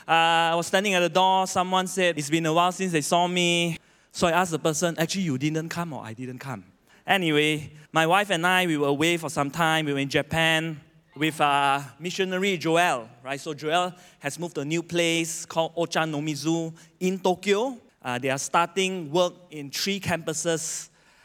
I was standing at the door. Someone said, it's been a while since they saw me. So I asked the person, actually, you didn't come or I didn't come? Anyway, my wife and I, we were away for some time. We were in Japan with missionary Joel, right? So Joel has moved to a new place called Ochanomizu in Tokyo. They are starting work in 3 campuses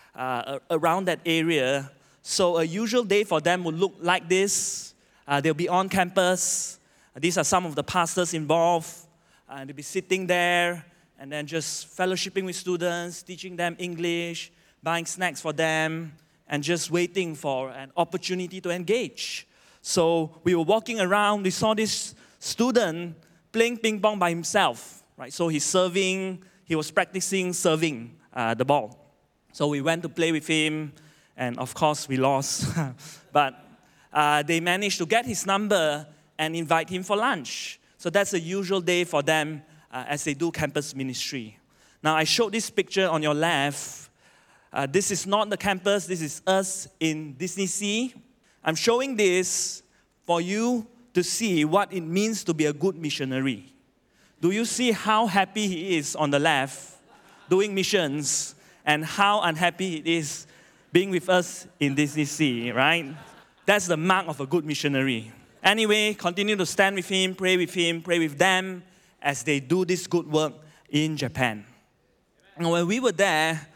around that area. So a usual day for them would look like this. They'll be on campus. These are some of the pastors involved. They'll be sitting there and then just fellowshipping with students, teaching them English, buying snacks for them, and just waiting for an opportunity to engage. So we were walking around. We saw this student playing ping pong by himself, right? So he's serving. He was practicing serving the ball. So we went to play with him, and of course we lost. But they managed to get his number and invite him for lunch. So that's a usual day for them as they do campus ministry. Now I showed this picture on your left. This is not the campus. This is us in Disney Sea. I'm showing this for you to see what it means to be a good missionary. Do you see how happy he is on the left doing missions and how unhappy he is being with us in Disney Sea, right? That's the mark of a good missionary. Anyway, continue to stand with him, pray with them as they do this good work in Japan. And when we were there,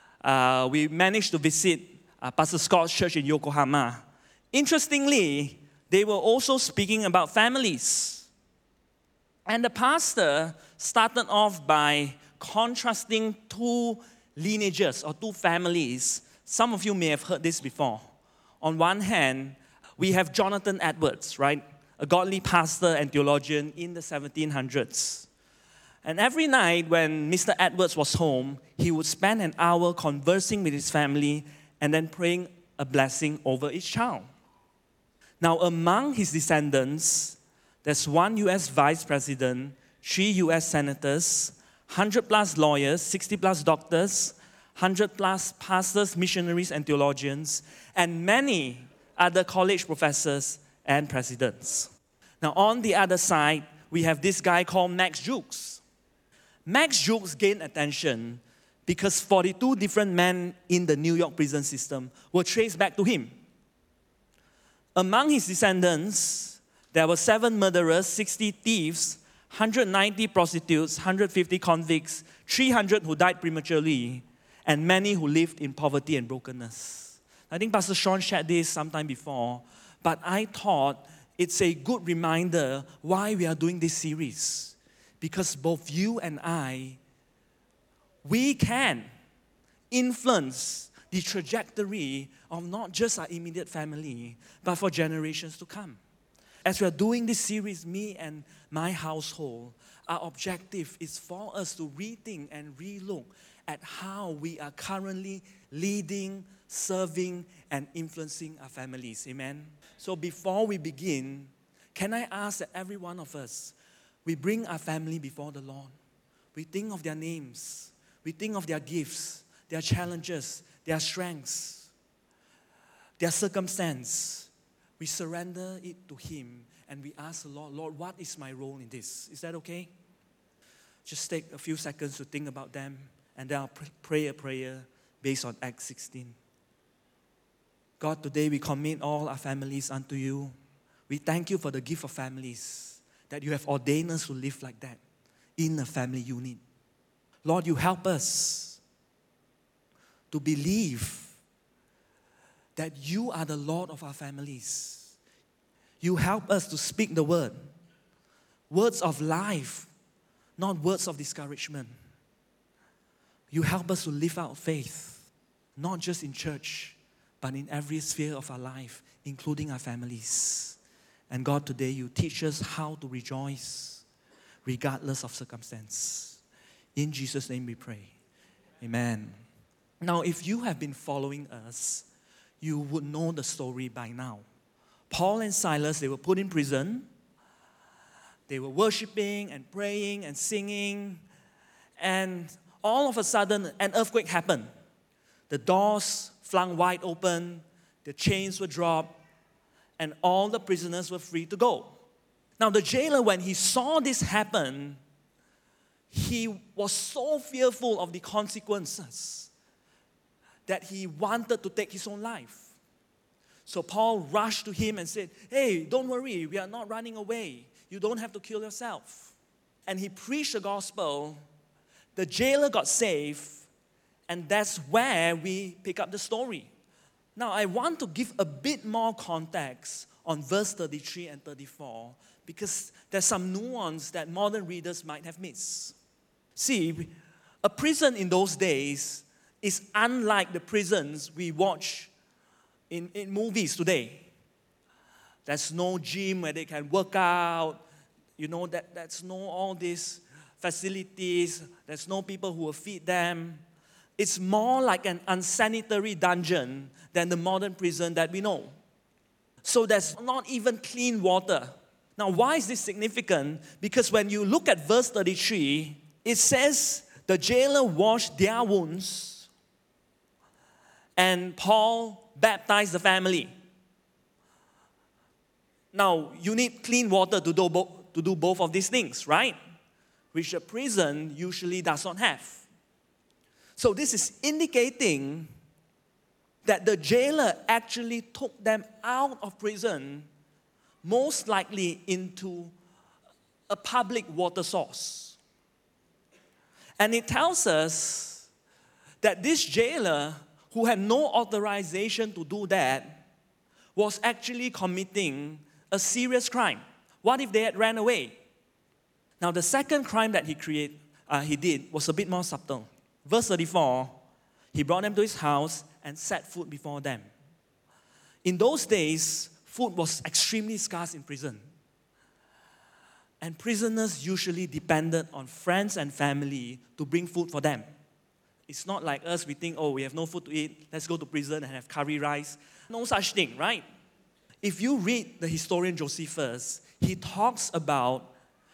we managed to visit Pastor Scott's church in Yokohama. Interestingly, they were also speaking about families. And the pastor started off by contrasting 2 lineages or 2 families. Some of you may have heard this before. On one hand, we have Jonathan Edwards, right? A godly pastor and theologian in the 1700s. And every night when Mr. Edwards was home, he would spend an hour conversing with his family and then praying a blessing over each child. Now, among his descendants, there's 1 U.S. vice president, 3 U.S. senators, 100+ lawyers, 60+ doctors, 100+ pastors, missionaries, and theologians, and many other college professors and presidents. Now, on the other side, we have this guy called Max Jukes. Max Jukes gained attention because 42 different men in the New York prison system were traced back to him. Among his descendants, there were 7 murderers, 60 thieves, 190 prostitutes, 150 convicts, 300 who died prematurely, and many who lived in poverty and brokenness. I think Pastor Sean shared this sometime before, but I thought it's a good reminder why we are doing this series. Because both you and I, we can influence the trajectory of not just our immediate family, but for generations to come. As we are doing this series, me and my household, our objective is for us to rethink and relook at how we are currently leading, serving, and influencing our families. Amen? So before we begin, can I ask that every one of us, we bring our family before the Lord. We think of their names. We think of their gifts, their challenges, their strengths, their circumstance. We surrender it to Him and we ask the Lord, Lord, what is my role in this? Is that okay? Just take a few seconds to think about them and then I'll pray a prayer based on Acts 16. God, today we commit all our families unto you. We thank you for the gift of families, that you have ordained us to live like that in a family unit. Lord, you help us to believe that you are the Lord of our families. You help us to speak the word, words of life, not words of discouragement. You help us to live out faith, not just in church, but in every sphere of our life, including our families. And God, today you teach us how to rejoice regardless of circumstance. In Jesus' name we pray. Amen. Now, if you have been following us, you would know the story by now. Paul and Silas, they were put in prison. They were worshiping and praying and singing. And all of a sudden, an earthquake happened. The doors flung wide open. The chains were dropped. And all the prisoners were free to go. Now the jailer, when he saw this happen, he was so fearful of the consequences that he wanted to take his own life. So Paul rushed to him and said, "Hey, don't worry, we are not running away. You don't have to kill yourself." And he preached the gospel. The jailer got saved, and that's where we pick up the story. Now, I want to give a bit more context on verse 33 and 34 because there's some nuance that modern readers might have missed. See, a prison in those days is unlike the prisons we watch in movies today. There's no gym where they can work out. That's no all these facilities. There's no people who will feed them. It's more like an unsanitary dungeon than the modern prison that we know. So there's not even clean water. Now, why is this significant? Because when you look at verse 33, it says the jailer washed their wounds and Paul baptized the family. Now, you need clean water to do both of these things, right? Which a prison usually does not have. So this is indicating that the jailer actually took them out of prison, most likely into a public water source. And it tells us that this jailer, who had no authorization to do that, was actually committing a serious crime. What if they had ran away? Now, the second crime that he did was a bit more subtle. Verse 34, he brought them to his house and set food before them. In those days, food was extremely scarce in prison. And prisoners usually depended on friends and family to bring food for them. It's not like us, we think, we have no food to eat, let's go to prison and have curry rice. No such thing, right? If you read the historian Josephus, he talks about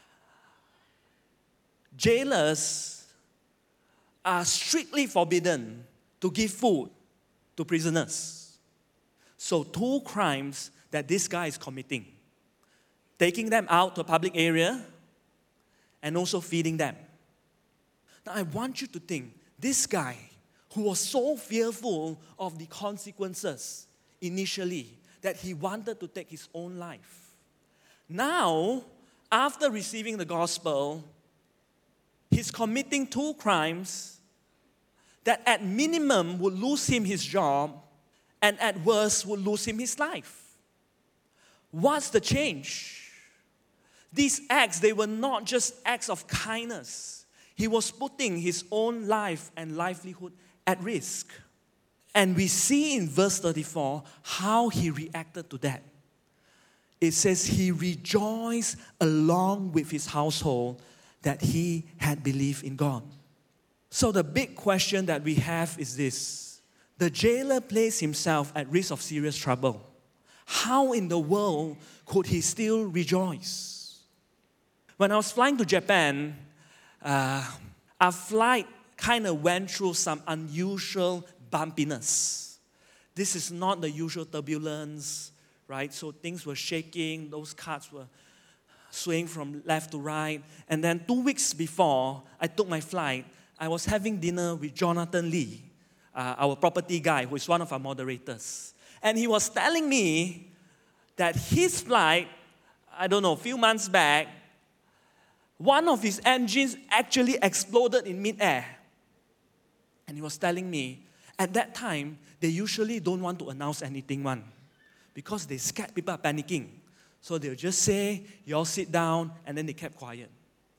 jailers are strictly forbidden to give food to prisoners. So 2 crimes that this guy is committing: taking them out to a public area and also feeding them. Now I want you to think, this guy who was so fearful of the consequences initially that he wanted to take his own life. Now, after receiving the gospel, he's committing 2 crimes that at minimum would lose him his job and at worst would lose him his life. What's the change? These acts, they were not just acts of kindness. He was putting his own life and livelihood at risk. And we see in verse 34 how he reacted to that. It says he rejoiced along with his household that he had believed in God. So the big question that we have is this: the jailer placed himself at risk of serious trouble. How in the world could he still rejoice? When I was flying to Japan, our flight kind of went through some unusual bumpiness. This is not the usual turbulence, right? So things were shaking, those carts were swaying from left to right. And then 2 weeks before I took my flight, I was having dinner with Jonathan Lee, our property guy, who is one of our moderators. And he was telling me that his flight, a few months back, one of his engines actually exploded in midair. And he was telling me, at that time, they usually don't want to announce anything, because they scared people are panicking. So they'll just say, you all sit down, and then they kept quiet.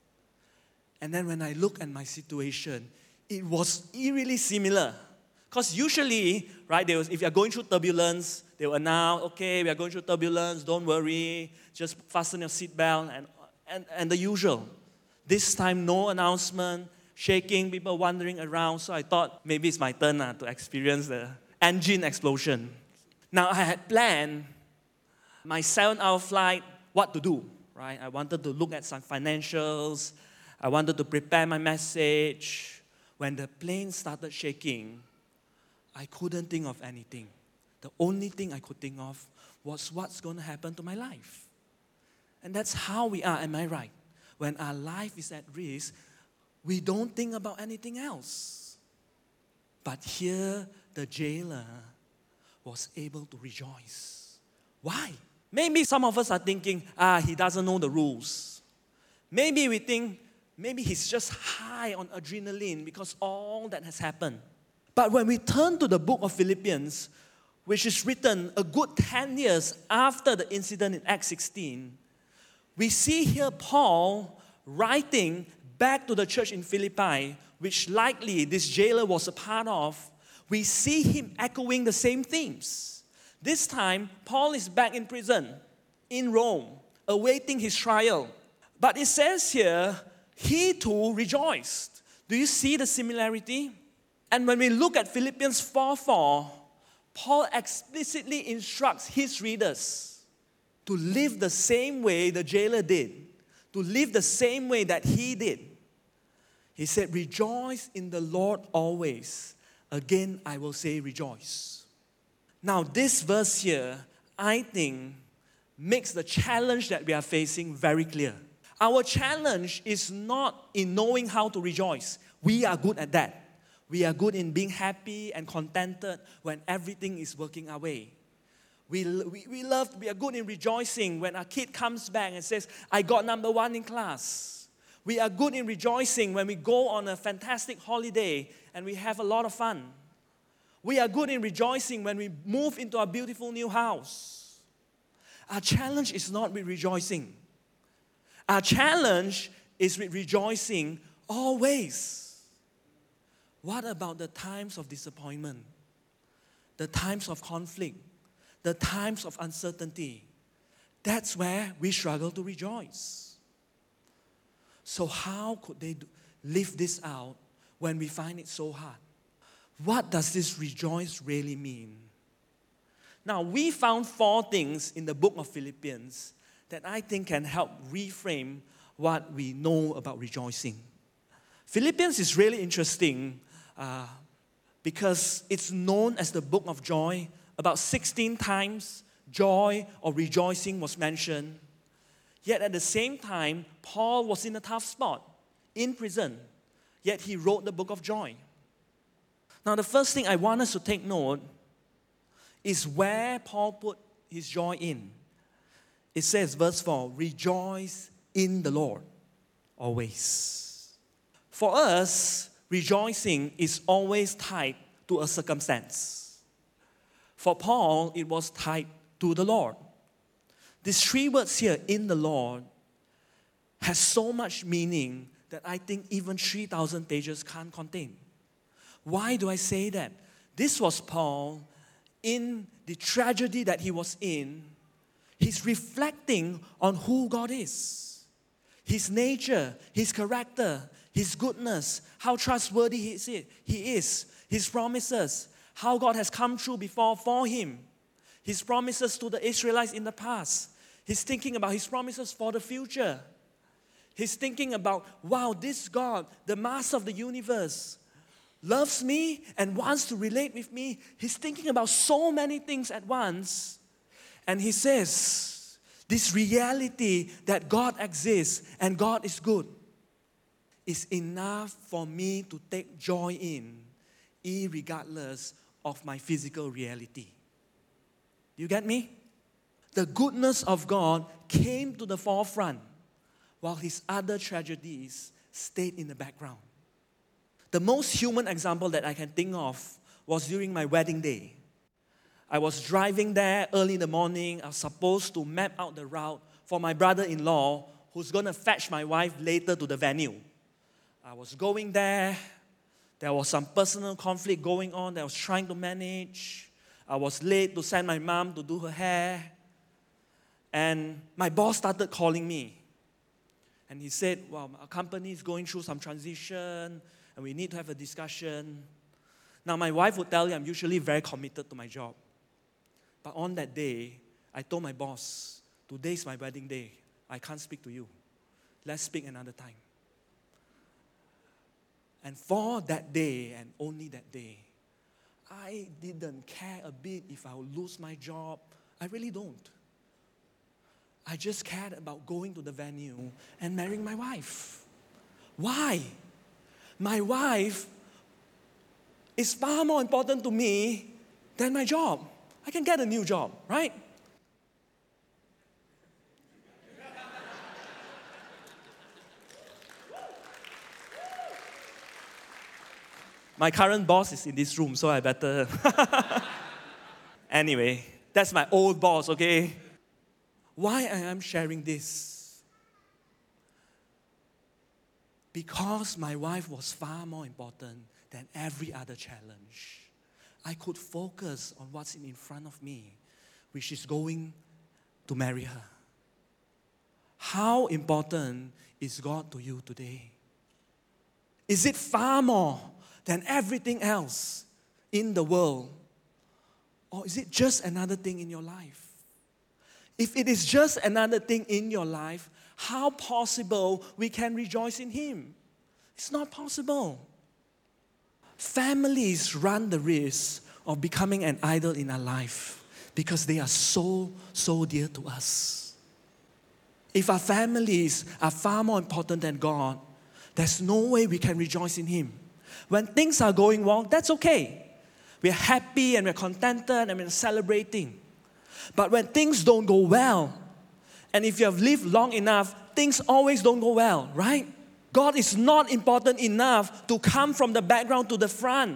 And then when I look at my situation, it was eerily similar. Because usually, right, if you're going through turbulence, they will announce, okay, we are going through turbulence, don't worry, just fasten your seatbelt, and the usual. This time, no announcement, shaking, people wandering around. So I thought maybe it's my turn to experience the engine explosion. Now I had planned my 7-hour flight, what to do, right? I wanted to look at some financials. I wanted to prepare my message. When the plane started shaking, I couldn't think of anything. The only thing I could think of was what's going to happen to my life. And that's how we are, am I right? When our life is at risk, we don't think about anything else. But here, the jailer was able to rejoice. Why? Maybe some of us are thinking, he doesn't know the rules. Maybe we think, maybe he's just high on adrenaline because all that has happened. But when we turn to the book of Philippians, which is written a good 10 years after the incident in Acts 16, we see here Paul writing back to the church in Philippi, which likely this jailer was a part of. We see him echoing the same themes. This time, Paul is back in prison in Rome, awaiting his trial. But it says here, he too rejoiced. Do you see the similarity? And when we look at Philippians 4:4, Paul explicitly instructs his readers to live the same way the jailer did, to live the same way that he did. He said, rejoice in the Lord always. Again, I will say rejoice. Now, this verse here, I think, makes the challenge that we are facing very clear. Our challenge is not in knowing how to rejoice. We are good at that. We are good in being happy and contented when everything is working our way. We are good in rejoicing when our kid comes back and says, I got number 1 in class. We are good in rejoicing when we go on a fantastic holiday and we have a lot of fun. We are good in rejoicing when we move into our beautiful new house. Our challenge is not with rejoicing. Our challenge is with rejoicing always. What about the times of disappointment, the times of conflict, the times of uncertainty? That's where we struggle to rejoice. So how could they live this out when we find it so hard? What does this rejoice really mean? Now, we found 4 things in the book of Philippians that I think can help reframe what we know about rejoicing. Philippians is really interesting because it's known as the book of joy. About 16 times, joy or rejoicing was mentioned. Yet at the same time, Paul was in a tough spot, in prison. Yet he wrote the book of joy. Now, the first thing I want us to take note is where Paul put his joy in. It says, verse 4, rejoice in the Lord always. For us, rejoicing is always tied to a circumstance. For Paul, it was tied to the Lord. These 3 words here, in the Lord, has so much meaning that I think even 3,000 pages can't contain. Why do I say that? This was Paul in the tragedy that he was in. He's reflecting on who God is, His nature, His character, His goodness, how trustworthy He is, His promises, how God has come through before for him, His promises to the Israelites in the past. He's thinking about His promises for the future. He's thinking about, wow, this God, the master of the universe, loves me and wants to relate with me. He's thinking about so many things at once. And he says, this reality that God exists and God is good is enough for me to take joy in, irregardless of my physical reality. You get me? The goodness of God came to the forefront while His other tragedies stayed in the background. The most human example that I can think of was during my wedding day. I was driving there early in the morning. I was supposed to map out the route for my brother-in-law who's going to fetch my wife later to the venue. I was going there. There was some personal conflict going on that I was trying to manage. I was late to send my mom to do her hair. And my boss started calling me. And he said, well, our company is going through some transition and we need to have a discussion. Now, my wife would tell you I'm usually very committed to my job. But on that day, I told my boss, today's my wedding day. I can't speak to you. Let's speak another time. And for that day, and only that day, I didn't care a bit if I would lose my job. I really don't. I just cared about going to the venue and marrying my wife. Why? My wife is far more important to me than my job. I can get a new job, right? My current boss is in this room, so I better. Anyway, that's my old boss, okay? Why I am sharing this? Because my wife was far more important than every other challenge. I could focus on what's in front of me, which is going to marry her. How important is God to you today? Is it far more than everything else in the world? Or is it just another thing in your life? If it is just another thing in your life, how possible we can rejoice in Him? It's not possible. Families run the risk of becoming an idol in our life because they are so dear to us. If our families are far more important than God, there's no way we can rejoice in Him. When things are going wrong, that's okay. We're happy and we're contented and we're celebrating. But when things don't go well, and if you have lived long enough, things always don't go well, right? God is not important enough to come from the background to the front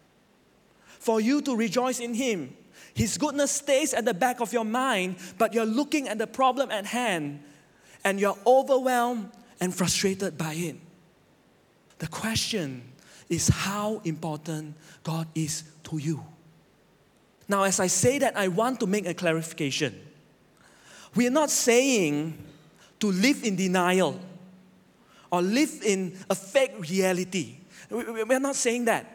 for you to rejoice in Him. His goodness stays at the back of your mind, but you're looking at the problem at hand and you're overwhelmed and frustrated by it. The question is how important God is to you. Now, as I say that, I want to make a clarification. We are not saying to live in denial or live in a fake reality. We are not saying that.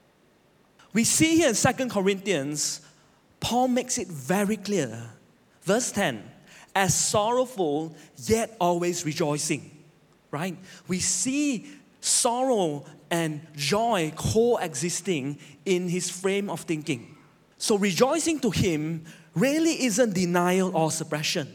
We see here in 2 Corinthians, Paul makes it very clear. Verse 10, as sorrowful, yet always rejoicing. Right? We see sorrow and joy coexisting in his frame of thinking. So rejoicing to him really isn't denial or suppression.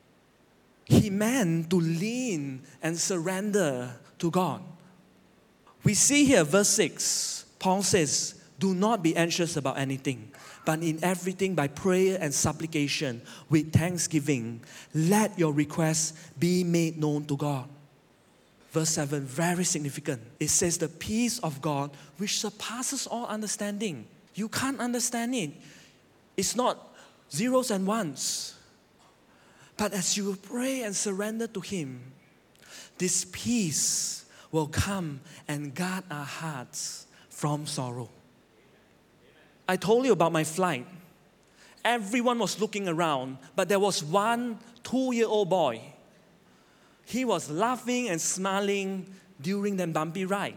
He meant to lean and surrender to God. We see here verse 6, Paul says, do not be anxious about anything, but in everything by prayer and supplication with thanksgiving, let your requests be made known to God. Verse 7, very significant. It says the peace of God which surpasses all understanding. You can't understand it. It's not zeros and ones. But as you pray and surrender to Him, this peace will come and guard our hearts from sorrow. I told you about my flight. Everyone was looking around, but there was one 2-year-old boy. He was laughing and smiling during the bumpy ride.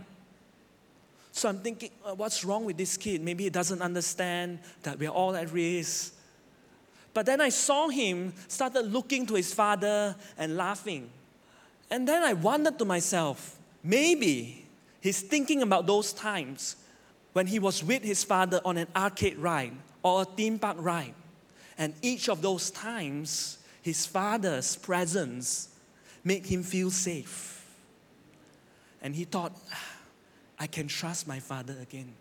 So I'm thinking, what's wrong with this kid? Maybe he doesn't understand that we're all at risk. But then I saw him started looking to his father and laughing. And then I wondered to myself, maybe he's thinking about those times when he was with his father on an arcade ride or a theme park ride. And each of those times, his father's presence made him feel safe. And he thought, I can trust my Father again.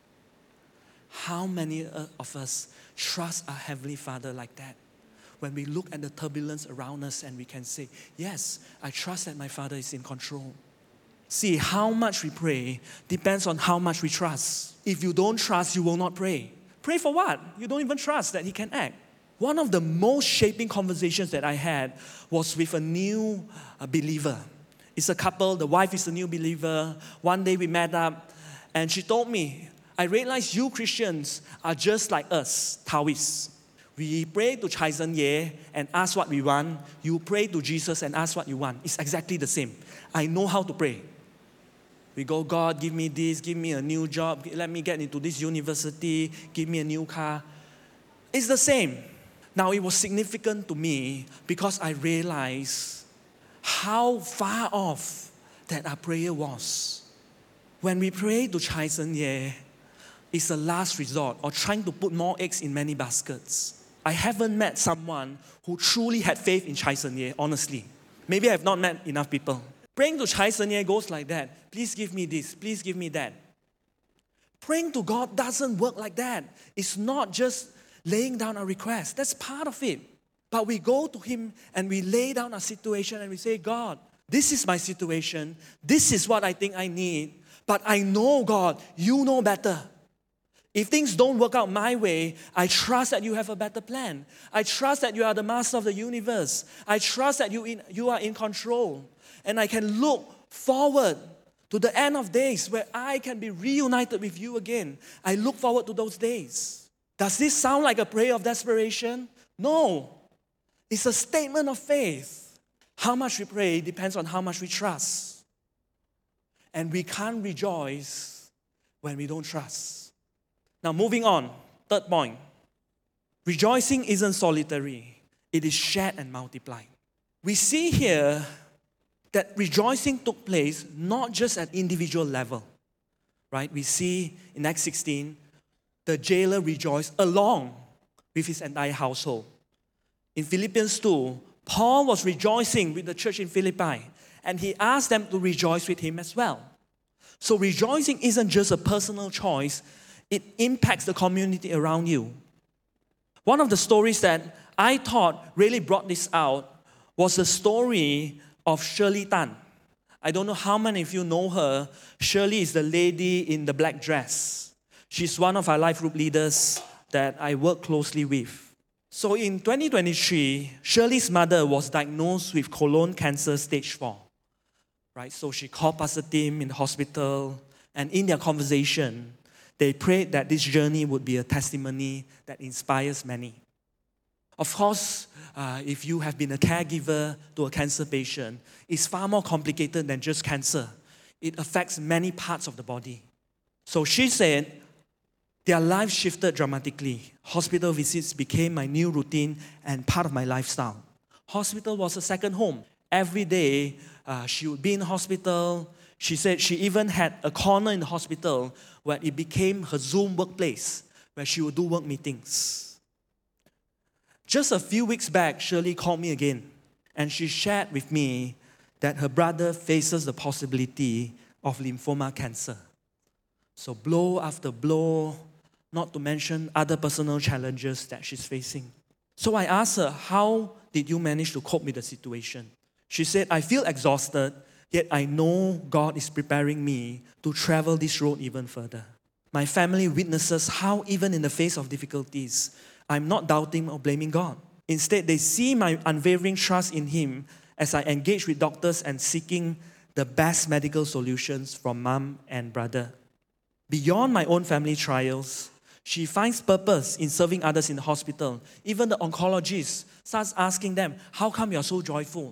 How many of us trust our Heavenly Father like that? When we look at the turbulence around us and we can say, yes, I trust that my Father is in control. See, how much we pray depends on how much we trust. If you don't trust, you will not pray. Pray for what? You don't even trust that He can act. One of the most shaping conversations that I had was with a new believer. It's a couple, the wife is a new believer. One day we met up and she told me, I realize you Christians are just like us, Taoists. We pray to Chai Zhen Ye and ask what we want. You pray to Jesus and ask what you want. It's exactly the same. I know how to pray. We go, God, give me this, give me a new job, let me get into this university, give me a new car. It's the same. Now, it was significant to me because I realized how far off that our prayer was. When we pray to Chai Zhen Ye, it's a last resort or trying to put more eggs in many baskets. I haven't met someone who truly had faith in Chai Sen-Ye, honestly. Maybe I have not met enough people. Praying to Chai Sen-Ye goes like that. Please give me this, please give me that. Praying to God doesn't work like that. It's not just laying down a request. That's part of it. But we go to Him and we lay down our situation and we say, God, this is my situation. This is what I think I need. But I know, God, you know better. If things don't work out my way, I trust that you have a better plan. I trust that you are the master of the universe. I trust that you are in control. And I can look forward to the end of days where I can be reunited with you again. I look forward to those days. Does this sound like a prayer of desperation? No. It's a statement of faith. How much we pray depends on how much we trust. And we can't rejoice when we don't trust. Now, moving on, third point. Rejoicing isn't solitary. It is shared and multiplied. We see here that rejoicing took place not just at individual level, right? We see in Acts 16, the jailer rejoiced along with his entire household. In Philippians 2, Paul was rejoicing with the church in Philippi, and he asked them to rejoice with him as well. So rejoicing isn't just a personal choice, it impacts the community around you. One of the stories that I thought really brought this out was the story of Shirley Tan. I don't know how many of you know her. Shirley is the lady in the black dress. She's one of our life group leaders that I work closely with. So in 2023, Shirley's mother was diagnosed with colon cancer stage 4. Right? So she called Pastor Tim in the hospital, and in their conversation, they prayed that this journey would be a testimony that inspires many. Of course, if you have been a caregiver to a cancer patient, it's far more complicated than just cancer. It affects many parts of the body. So she said, their life shifted dramatically. Hospital visits became my new routine and part of my lifestyle. Hospital was a second home. Every day, she would be in hospital. She said she even had a corner in the hospital where it became her Zoom workplace, where she would do work meetings. Just a few weeks back, Shirley called me again, and she shared with me that her brother faces the possibility of lymphoma cancer. So blow after blow, not to mention other personal challenges that she's facing. So I asked her, how did you manage to cope with the situation? She said, I feel exhausted, yet I know God is preparing me to travel this road even further. My family witnesses how even in the face of difficulties, I'm not doubting or blaming God. Instead, they see my unwavering trust in Him as I engage with doctors and seeking the best medical solutions from mom and brother. Beyond my own family trials, she finds purpose in serving others in the hospital. Even the oncologist starts asking them, how come you're so joyful?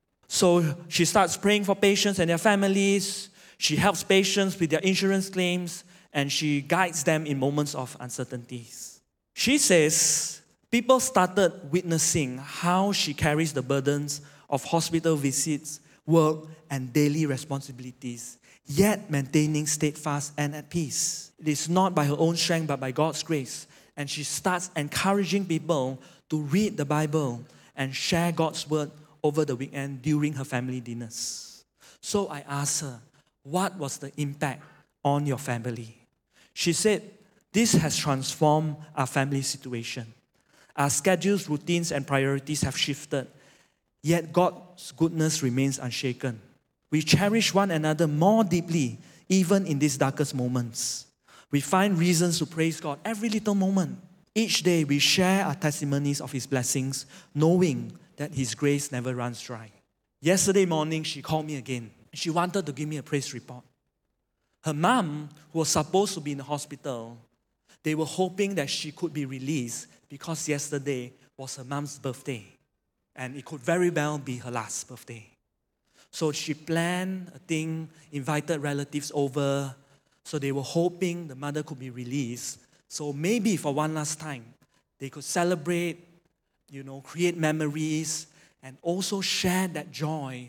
So she starts praying for patients and their families. She helps patients with their insurance claims, and she guides them in moments of uncertainties. She says people started witnessing how she carries the burdens of hospital visits, work, and daily responsibilities, yet maintaining steadfast and at peace. It is not by her own strength, but by God's grace. And she starts encouraging people to read the Bible and share God's word over the weekend during her family dinners. So I asked her, what was the impact on your family? She said, this has transformed our family situation. Our schedules, routines, and priorities have shifted, yet God's goodness remains unshaken. We cherish one another more deeply, even in these darkest moments. We find reasons to praise God every little moment. Each day we share our testimonies of His blessings, knowing that His grace never runs dry. Yesterday morning, she called me again. She wanted to give me a praise report. Her mom, who was supposed to be in the hospital, they were hoping that she could be released because yesterday was her mom's birthday. And it could very well be her last birthday. So she planned a thing, invited relatives over. So they were hoping the mother could be released. So maybe for one last time, they could celebrate, create memories, and also share that joy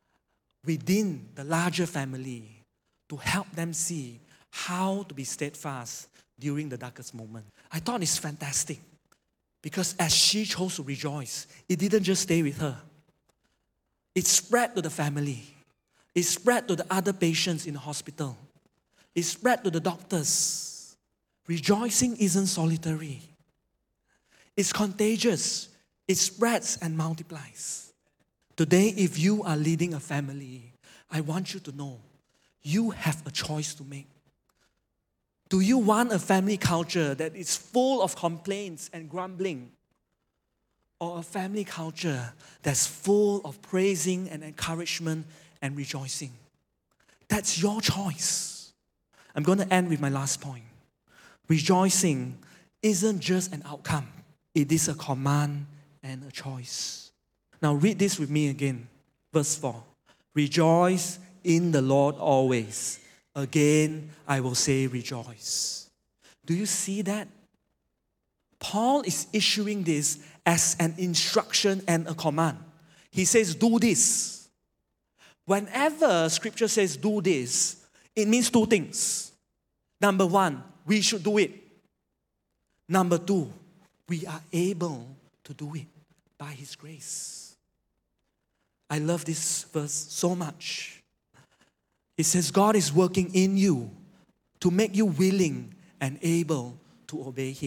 within the larger family to help them see how to be steadfast during the darkest moment. I thought it's fantastic. Because as she chose to rejoice, it didn't just stay with her. It spread to the family. It spread to the other patients in the hospital. It spread to the doctors. Rejoicing isn't solitary. It's contagious. It spreads and multiplies. Today, if you are leading a family, I want you to know you have a choice to make. Do you want a family culture that is full of complaints and grumbling? Or a family culture that's full of praising and encouragement and rejoicing? That's your choice. I'm going to end with my last point. Rejoicing isn't just an outcome. It is a command and a choice. Now read this with me again. Verse 4. Rejoice in the Lord always. Again, I will say rejoice. Do you see that? Paul is issuing this as an instruction and a command. He says, do this. Whenever Scripture says do this, it means two things. Number one, we should do it. Number two, we are able to do it by His grace. I love this verse so much. It says God is working in you to make you willing and able to obey Him.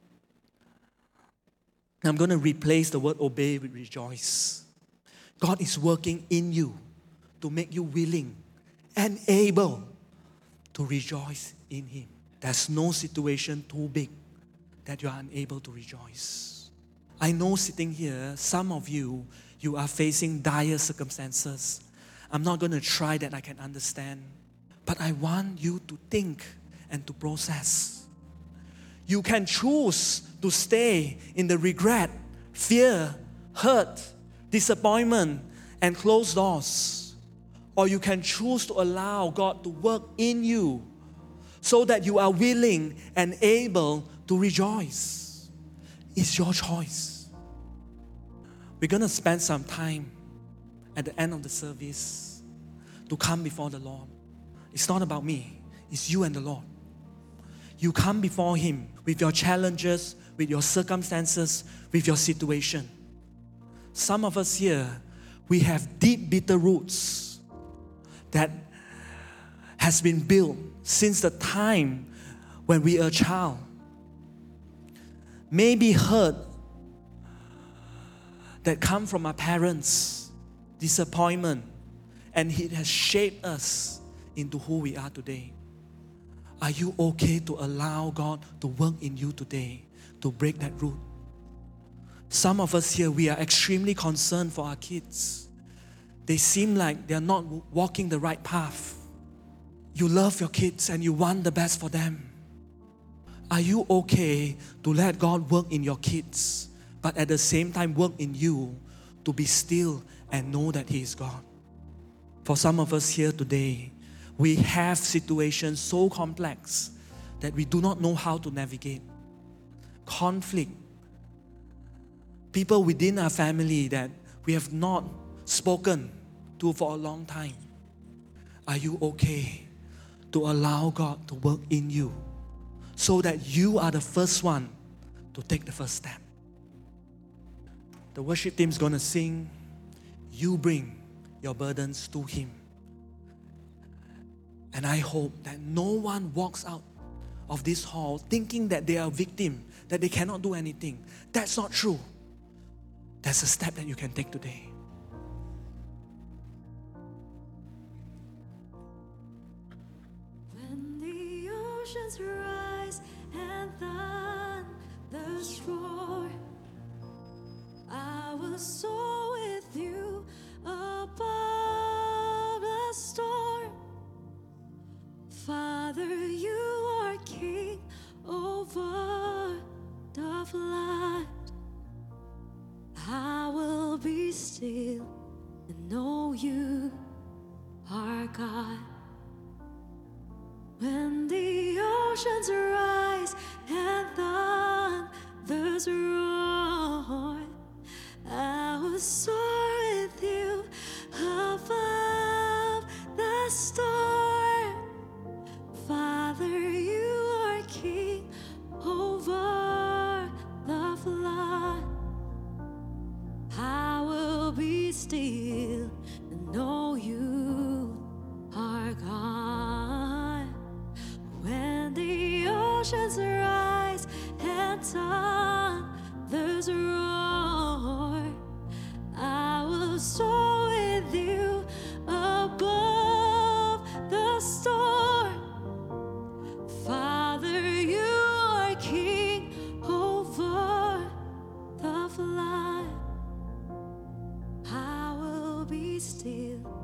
I'm going to replace the word obey with rejoice. God is working in you to make you willing and able to rejoice in Him. There's no situation too big that you are unable to rejoice. I know sitting here, some of you are facing dire circumstances. I'm not going to try that I can understand. But I want you to think and to process. You can choose to stay in the regret, fear, hurt, disappointment, and closed doors. Or you can choose to allow God to work in you so that you are willing and able to rejoice. It's your choice. We're going to spend some time at the end of the service to come before the Lord. It's not about me. It's you and the Lord. You come before Him with your challenges, with your circumstances, with your situation. Some of us here, we have deep, bitter roots that has been built since the time when we were a child. Maybe hurt that come from our parents, disappointment, and it has shaped us into who we are today. Are you okay to allow God to work in you today to break that root? Some of us here, we are extremely concerned for our kids. They seem like they're not walking the right path. You love your kids and you want the best for them. Are you okay to let God work in your kids, but at the same time work in you to be still and know that He is God? For some of us here today, we have situations so complex that we do not know how to navigate. Conflict. People within our family that we have not spoken to for a long time. Are you okay to allow God to work in you so that you are the first one to take the first step? The worship team is going to sing, "You Bring Your Burdens to Him." And I hope that no one walks out of this hall thinking that they are a victim, that they cannot do anything. That's not true. That's a step that you can take today. When the oceans rise and thunders roar, I will soar with you above the storm. Father, you are King over the flood. I will be still and know you are God. When the oceans rise and thunders roar, I will soar with you above the storm. Father, you are King over the flood. oceans rise and thunders roar, I will soar with you above the storm. Father, you are king over the flood. I will be still